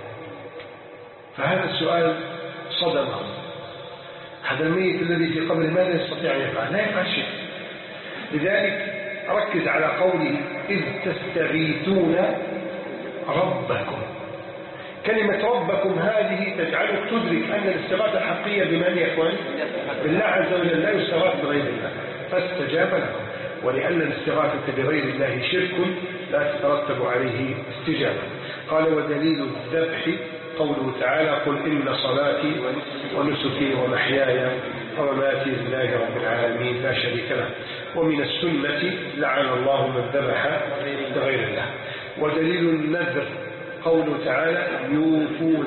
فهذا السؤال صدمه. هذا الميت الذي في قبره ماذا يستطيع أن يفعل؟ لا يفعل شيء. لذلك ركز على قوله إذ تستغيثون ربكم. كلمة ربكم هذه تجعلك تدرك أن الاستغاثة الحقيقية بمن يكون؟ بالله عز وجل، لا يستغاث بغير الله. فاستجاب لكم. ولأن الاستغاثة بغير الله شرك لا تترتب عليه استجابة. قال ودليل الذبح قوله تعالى قل إن صلاتي ونسكي ومحياي ومماتي لله رب العالمين لا شريك له. ومن السنة لعن الله من ذبح لغير الله. ودليل النذر قوله تعالى يوفون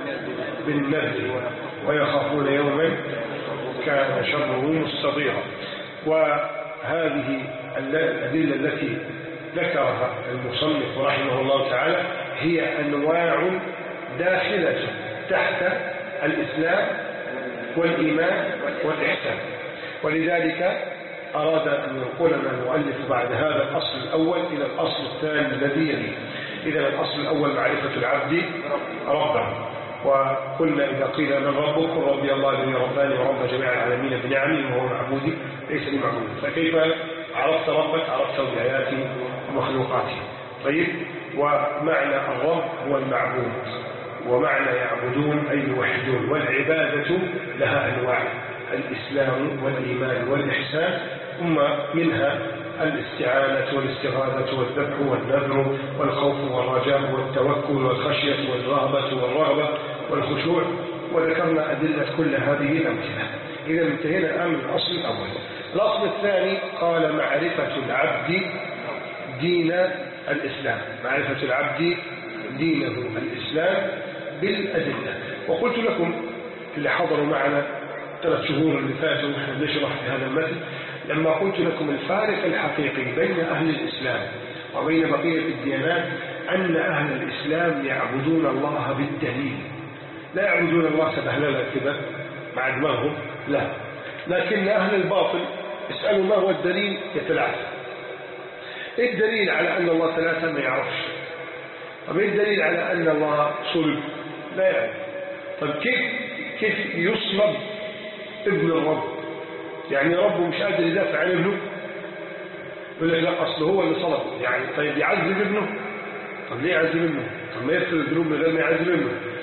بالنذر ويخافون يوما كان شره مستطيرا. وهذه الأدلة التي ذكرها المصنف رحمه الله تعالى هي أنواع داخلة تحت الإسلام والإيمان والإحسان. ولذلك أراد أن ينقلنا المؤلف بعد هذا الأصل الأول إلى الأصل الثاني الذي يليه. إذا الأصل الأول معرفة العبد ربه. وقلنا إذا قيل من ربك قل ربي الله الذي رباني ورب جميع العالمين بنعمه وهو معبودي ليس لي معبود. فكيف عرفت ربك؟ عرفته بآياته ومخلوقاته. طيب ومعنى الرب هو المعبود، ومعنى يعبدون أي يوحدون. والعبادة لها أنواع الإسلام والإيمان والإحسان، ثم منها الاستعانة والاستغاثة والذبح والنذر والخوف والرجاء والتوكل والخشية والرهبة والرغبة والخشوع. وذكرنا أدلة كل هذه الأمثلة. إذا انتهينا الآن من الأصل الأول. الأصل الثاني قال معرفة العبد دين الإسلام، معرفة العبد دينه الإسلام بالأدلة. وقلت لكم اللي حضروا معنا 3 شهور اللي فاتوا ونحن نشرح في هذا المثل، لما قلت لكم الفارق الحقيقي بين أهل الإسلام وبين بقية الديانات أن أهل الإسلام يعبدون الله بالدليل، لا يعبدون الله سبهلله كذا مع دماغهم، لا. لكن أهل الباطل اسألوا ما هو الدليل يتلعثم. إيه الدليل على أن الله ثلاثة؟ ما يعرفش. طب إيه الدليل على أن الله صلب؟ لا يعرف. طب كيف يصلب ابن الرب؟ يعني ربه مش قادر يدافع عن ابنه؟ يقول لك لا أصله هو اللي صلبه. يعني طيب يعذب ابنه؟ طب ليه يعذب ابنه؟ طب ما يغفر الذنوب من غير ما يعذب ابنه؟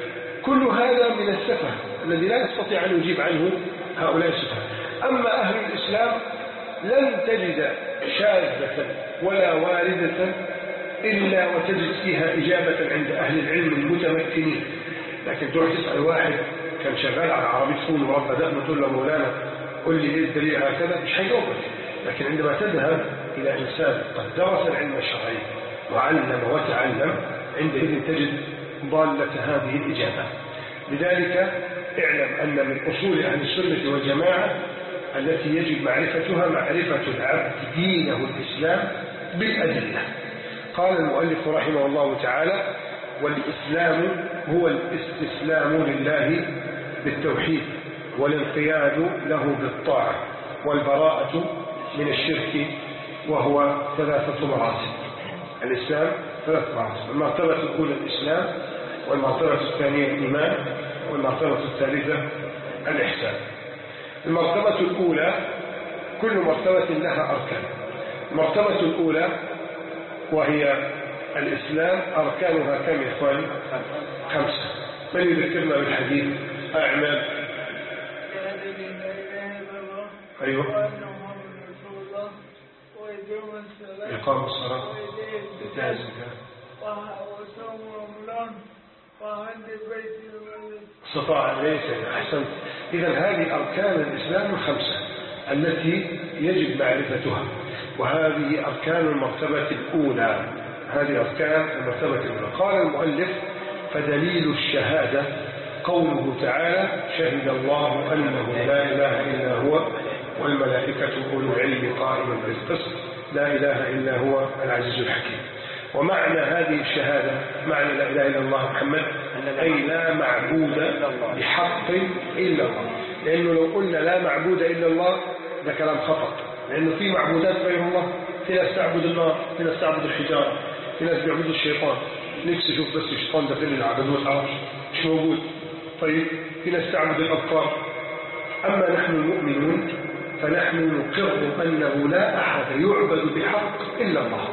كل هذا من السفه الذي لا يستطيع أن يجيب عنه هؤلاء السفهاء. أما أهل الإسلام لن تجد شاذة ولا واردة إلا وتجد فيها إجابة عند أهل العلم المتمكنين. لكن تروح تسأل واحد كان شغال على عربية فول ورب دقن تقول له مولانا قل لي إيه الدليل هكذا، مش هيجاوبك. لكن عندما تذهب إلى إنسان قد درس العلم الشرعي وعلم وتعلم عندئذ تجد ضالة هذه الإجابة. لذلك اعلم أن من أصول أهل السنة والجماعة التي يجب معرفتها معرفة العبد دينه الإسلام بالأدلة. قال المؤلف رحمه الله تعالى: والإسلام هو الاستسلام لله بالتوحيد والانقياد له بالطاعة والبراءة من الشرك، وهو 3 مراتب. الإسلام 3 مراتب: المرتبة الأولى الإسلام، والمرتبة الثانية الإيمان، والمرتبة الثالثة الإحسان. المرتبة الأولى كل مرتبة لها أركان. المرتبة الأولى وهي الإسلام أركانها كم يا إخواني؟ 5. من يذكرنا بالحديث؟ أعمال. أيوه. إقام الصلاة، إيتاء الزكاة، استطاع ليس. أحسنت. إذا هذه أركان الإسلام 5 التي يجب معرفتها، وهذه أركان المرتبة الأولى. هذه أركان المرتبة الأولى. قال المؤلف: فدليل الشهادة قوله تعالى: شهد الله أنه لا إله إلا هو والملائكة أولو العلم قائما بالقسط لا إله إلا هو العزيز الحكيم. ومعنى هذه الشهادة معنى لا إله إلا الله محمد، أي لا معبود بحق إلا الله. لأنه لو قلنا لا معبود إلا الله ده كلام خطأ، لأنه في معبودات غير الله. في ناس تعبد النار، في ناس تعبد الحجارة، في ناس بيعبدوا الشيطان. نفسي اشوف بس الشيطان ده فين اللي عبدوه العرش، مش موجود. طيب في ناس تعبد الأبقار. أما نحن المؤمنون فنحن نقر أنه لا أحد يعبد بحق إلا الله،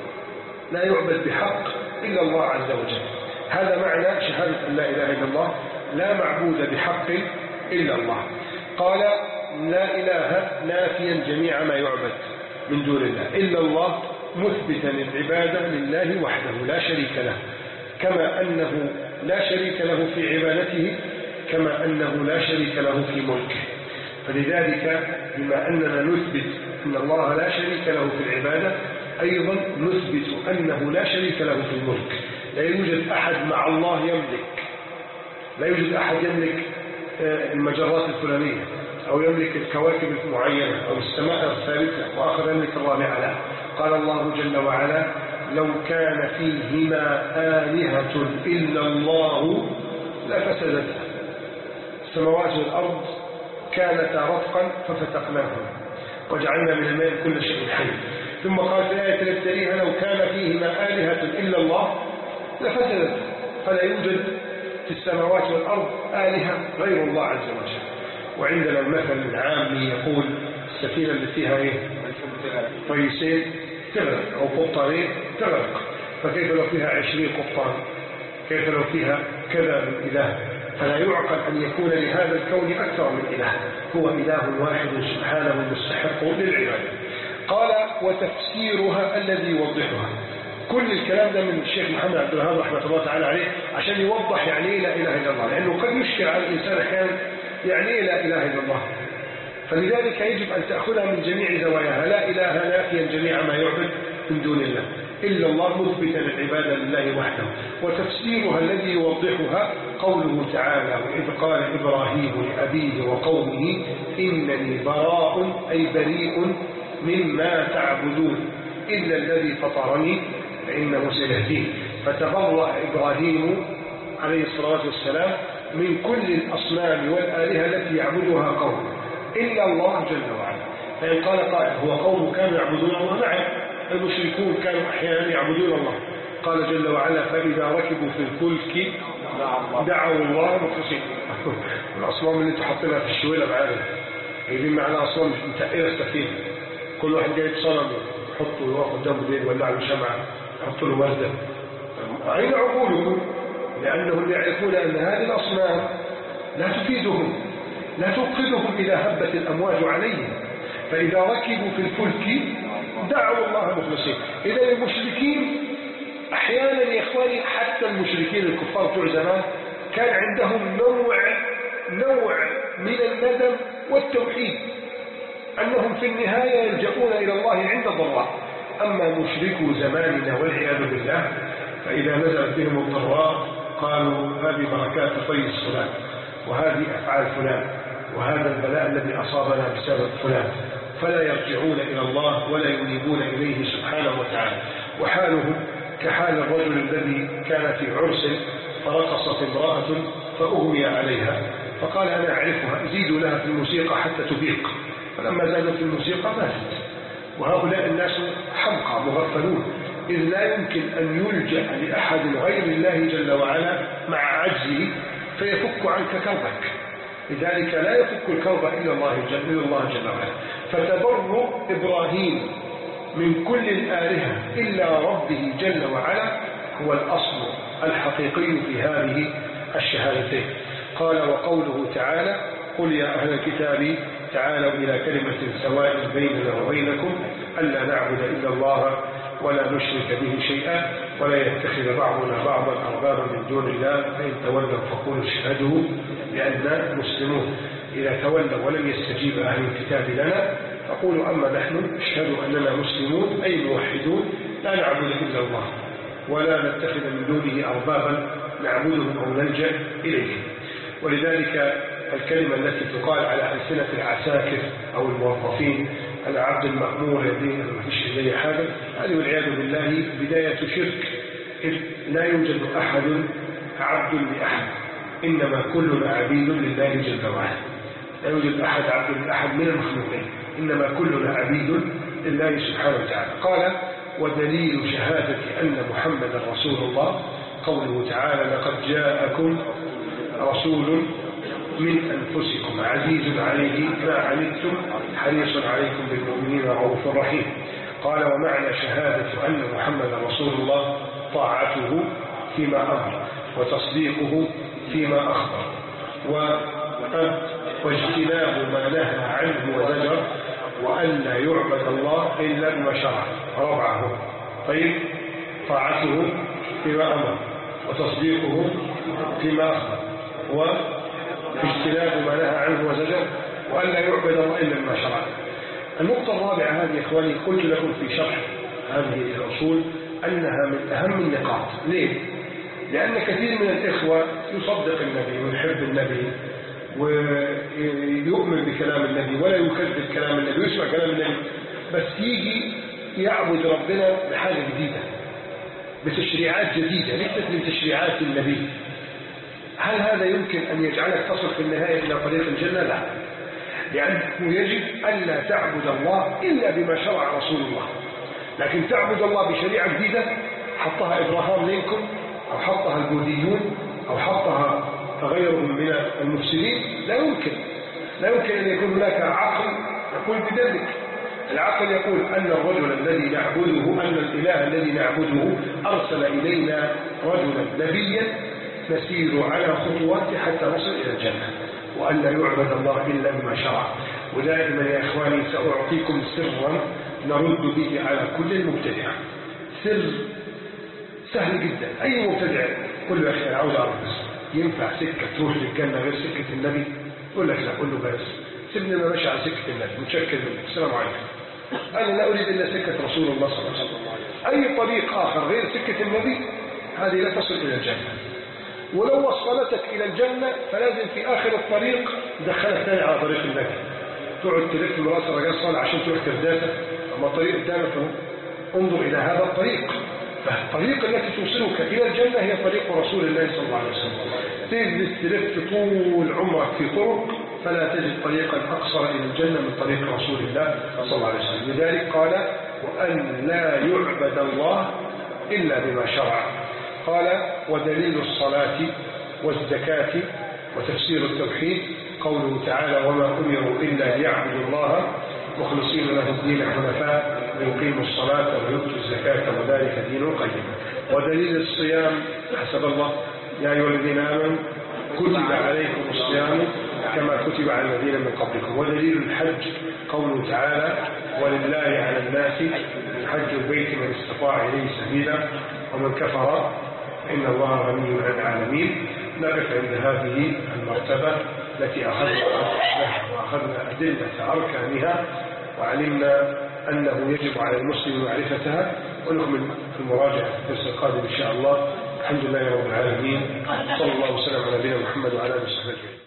لا يعبد بحق إلا الله عز وجل. هذا معنى شهادة أن لا إله إلا الله، لا معبود بحق إلا الله. قال: لا إله نافيا جميع ما يعبد من دون الله، إلا الله مثبتا العبادة لله وحده لا شريك له، كما أنه لا شريك له في عبادته، كما أنه لا شريك له في ملكه. فلذلك بما أننا نثبت أن الله لا شريك له في العبادة، أيضا نثبت أنه لا شريك له في الملك. لا يوجد أحد مع الله يملك، لا يوجد أحد يملك المجرات الفلانية، أو يملك الكواكب المعينة، أو السماء الثالثة، وآخر يملك الرابعة. لا. قال الله جل وعلا: لو كان فيهما آلهة إلا الله لفسدتا. السماوات والأرض كانتا رتقا ففتقناهما وجعلنا من الماء كل شيء حي. ثم قال في الآية التالية: لو كان فيهما آلهة إلا الله لفسدتا. فلا يوجد في السماوات والأرض آلهة غير الله عز وجل. وعندنا المثل العامي يقول: السفينة اللي فيها ايه؟ رئيسين تغرق، أو قبطانين تغرق. فكيف لو فيها 20 قبطان؟ كيف لو فيها كذا من إله؟ فلا يعقل أن يكون لهذا الكون أكثر من إله. هو إله واحد سبحانه مستحق للعبادة. قال: وتفسيرها الذي يوضحها. كل الكلام ده من الشيخ محمد عبد الوهاب رحمه الله تعالى عليه عشان يوضح يعني ايه لا اله الا الله، لانه قد يشكل على الانسان احيانا يعني ايه لا اله الا الله. فلذلك يجب ان تاخذها من جميع زواياها. لا اله نافيا جميع ما يعبد من دون الله، الا الله مثبتا العباده لله وحده. وتفسيرها الذي يوضحها قوله تعالى: واذ قال ابراهيم لابيه وقومه انني براء، اي بريء مما تعبدون إلا الذي فطرني فإنه سيهدين. فتبرأ إبراهيم عليه الصلاة والسلام من كل الأصنام والآلهة التي يعبدها قوم إلا الله جل وعلا. فإن قال قائل: هو قوم كانوا يعبدون الله؟ نعم، المشركون كانوا أحيانا يعبدون الله. قال جل وعلا: فإذا ركبوا في الفلك دعوا الله مخلصين. الأصنام اللي انتوا حاطينها في الشويلة معانا يجب معنا أصنام متأئرة السفينة، كل واحد جايب صنم يحطه ويقف قدامه دين، ولا له شمعة، يحط له وردة. أين عقولكم؟ لأنهم يعرفون أن هذه الأصنام لا تفيدهم، لا توقظهم إذا هبت الأمواج عليهم، فإذا ركبوا في الفلك دعوا الله مخلصين. إذا المشركين أحيانا يا إخواني، حتى المشركين الكفار بتوع زمان كان عندهم نوع من الندم والتوحيد، أنهم في النهاية يلجؤون إلى الله عند الضراء. أما مشركو زماننا والعياذ بالله فإذا نزلت بهم الضراء قالوا هذه بركات فيض فلان، وهذه أفعال فلان، وهذا البلاء الذي أصابنا بسبب فلان، فلا يرجعون إلى الله ولا ينيبون إليه سبحانه وتعالى. وحالهم كحال الرجل الذي كان في عرس فرقصت امرأة فأغمي عليها فقال أنا أعرفها، زيدوا لها في الموسيقى حتى تفيق، فلما زادت في الموسيقى ماتت. وهؤلاء الناس حمقى مغفلون، إذ لا يمكن أن يلجأ لأحد غير الله جل وعلا مع عجزه فيفك عنك كربك، لذلك لا يفك الكرب إلا الله جل وعلا. فتبرؤ إبراهيم من كل الآلهة إلا ربه جل وعلا هو الأصل الحقيقي في هذه الشهادتين. قال وقوله تعالى قل يا أهل الكتاب تعالوا إلى كلمة سواء بيننا وبينكم ألا نعبد إلا الله ولا نشرك به شيئا ولا يتخذ بعضنا بعضا أربابا من دون الله فإن تولوا فقولوا اشهدوا بأننا مسلمون. إذا تولوا ولم يستجيب أهل الكتاب لنا فقولوا أما نحن اشهدوا أننا مسلمون أي موحدون لا نعبد إلا الله ولا نتخذ من دونه أربابا نعبدهم أو نلجأ إليه. ولذلك الكلمة التي تقال على ألسنة العساكر أو الموظفين العبد المأمور يدين ما فيش إليه حاجة، هذه والعياذ بالله بداية شرك، إذ لا يوجد أحد عبد لأحد، إنما كلنا عبيد لله جل وعلا. لا يوجد أحد عبد لأحد من المخلوقين، إنما كلنا عبيد لله سبحانه وتعالى. قال ودليل شهادة أن محمدا رسول الله قوله تعالى لقد جاءكم رسول من أنفسكم عزيز عليه ما عنتم حريص عليكم بالمؤمنين رؤوف رحيم. قال ومعنى شهادة أن محمد رسول الله طاعته فيما أمر وتصديقه فيما أخبر واجتناب ما نهى عنه وزجر وأن لا يعبد الله إلا بما شرع ربعه. طيب طاعته فيما أمر وتصديقه فيما أخبر واجتناب ما نهى عنه وزجر وأن لا يعبد الله إلا بما شرع. النقطة الرابعة هذه يا إخواني قلت لكم في شرح هذه الأصول أنها من أهم النقاط. ليه؟ لأن كثير من الإخوة يصدق النبي ويحب النبي ويؤمن بكلام النبي ولا يكذب كلام النبي ويسمع كلام النبي، بس يجي يعبد ربنا بحاجة جديدة بتشريعات جديدة ليست من تشريعات النبي. هل هذا يمكن أن يجعلك تصل في النهاية إلى طريق الجنة؟ لا، لأنه يجب ألا تعبد الله إلا بما شرع رسول الله. لكن تعبد الله بشريعة جديدة حطها إبراهام لينكولن أو حطها البوذيون أو حطها غيرهم من المفسدين، لا يمكن أن يكون هناك عقل يقول بذلك. العقل يقول أن الرجل الذي نعبده أن الإله الذي نعبده أرسل إلينا رجلا نبيا نسير على خطواته حتى نصل إلى الجنة وأن لا يعبد الله إلا بما شرع. ودائما يا إخواني سأعطيكم سرا نرد به على كل المبتدع. سر سهل جدا، أي مبتدع قل له يا أخي أنا عاوز أعرف بس ينفع سكة تروح للجنة غير سكة النبي؟ يقول لك لا، قل له بس سيبني ما ماشي على سكة النبي متشكل منك السلام عليكم، أنا لا أريد إلا سكة رسول الله صلى الله عليه وسلم. أي طريق آخر غير سكة النبي هذه لا تصل إلى الجنة، ولو وصلتك إلى الجنة فلازم في آخر الطريق دخلك ثاني على طريق النبي، تقعد تلف من رأس الرجال صالح عشان تروح كرداسة، أما الطريق قدامك انظر إلى هذا الطريق. فالطريق التي توصلك إلى الجنة هي طريق رسول الله صلى الله عليه وسلم. تجلس تلف طول عمرك في طرق فلا تجد طريقا أقصر إلى الجنة من طريق رسول الله صلى الله عليه وسلم. لذلك قال وأن لا يعبد الله إلا بما شرع. قال ودليل الصلاة والزكاة وتفسير التوحيد قوله تعالى وما أمروا إلا ليعبدوا الله مخلصين له الدين حنفاء ويقيموا الصلاة ويؤتوا الزكاة وذلك دين القيم. ودليل الصيام حسب الله يا أيها الذين آمنوا كتب عليكم الصيام كما كتب على الذين من قبلكم. ودليل الحج قوله تعالى ولله على الناس حج البيت من استطاع إليه سبيلا ومن كفر إن الله غني عن العالمين. نقف عند هذه المرتبة التي أخذنا أدلة أركانها وعلمنا أنه يجب على المسلم معرفتها، ونكمل في المراجعة في الدرس القادم إن شاء الله. الحمد لله رب العالمين، صلى الله وسلم على نبينا محمد وعلى آله وصحبه أجمعين.